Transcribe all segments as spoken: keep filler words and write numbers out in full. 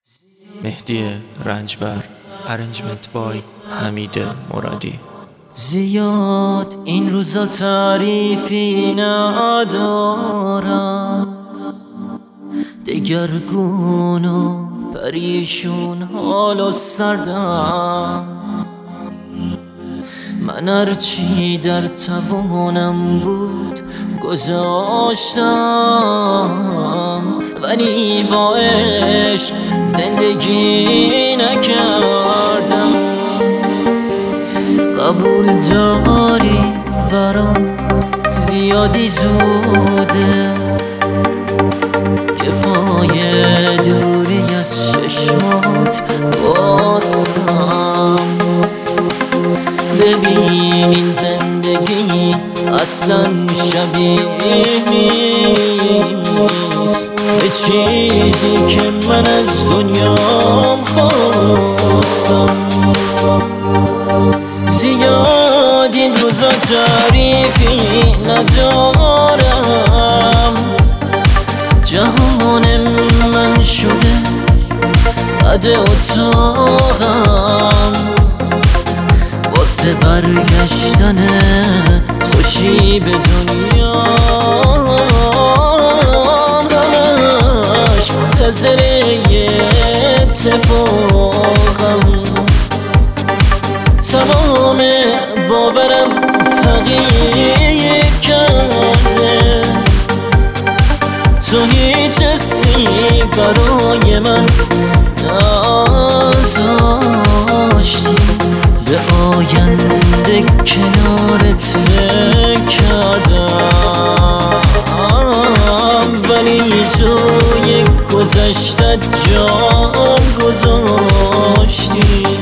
مهدی رنجبر ارنجمنت بای حمید مرادی. زیاد این روزا تعریفی ندارم، دگرگون و پریشون حال و سردم. من هرچی در توانم بود گذاشتم، ولی با عشق زندگی نکردم. قبول داری برام زیادی زوده که پای دوری از چشمات باسم. ببین این زندگی اصلا شبیه نیست به چیزی که من از دنیام خواستم. زیاد این روزا تعریفی ندارم، جهان من شده قد اتاقم. واسه برگشتن خوشی به دنیا همش منتظر اتفاقم. تمام باورم تغییر کرده، تو هیچ حسی برای من نذاشتی. به آینده کنارت فکر کردم، ولی توی گذشتت جان گذاشتی.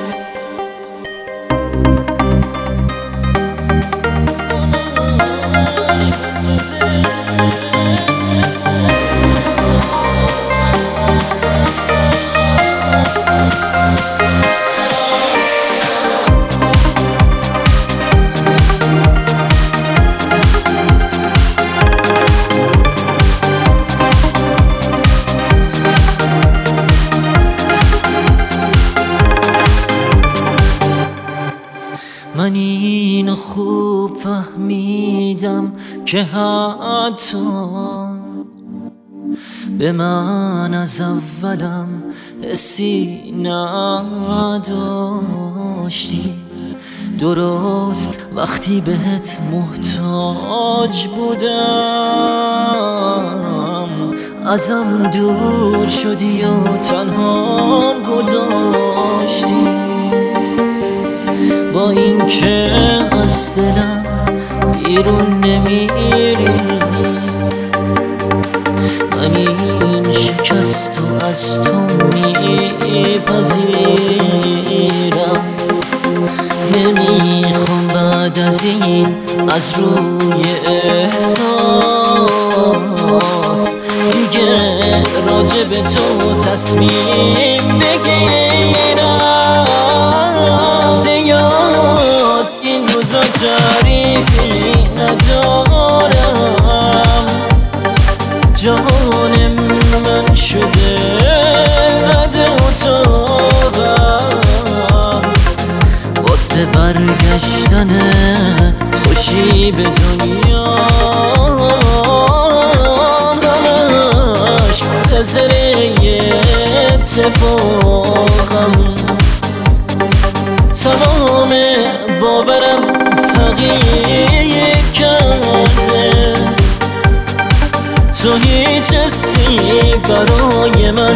من اینو خوب فهمیدم که حتی به من از اولم حسی نداشتی. درست وقتی بهت محتاج بودم ازم دور شدی و تنها گذاشتی. با اینکه از دلم بیرون نمیری، من این شکست و از تو میپذیرم. نمیخوام بعد از این از روی احساس دیگه راجع به تو تصمیم بگیرم. زیاد این روزا تعریفی ندارم، جهان من شده قد اتاقم. واسه برگشتن خوشی به دنیا همش منتظر اتفاقم. تمام باورم تغییر کرده، تو هیچ حسی برای من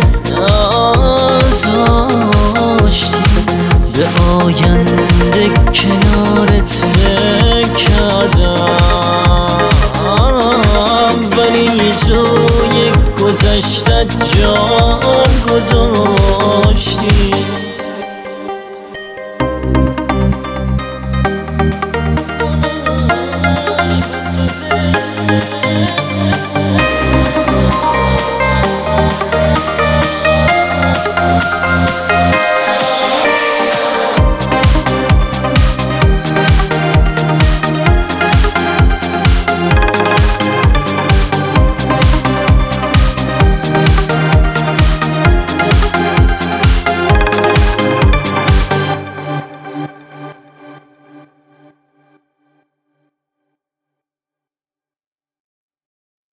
نذاشتی. به آینده کنارت فکر کردم، ولی توی گذشتت جان گذاشتی.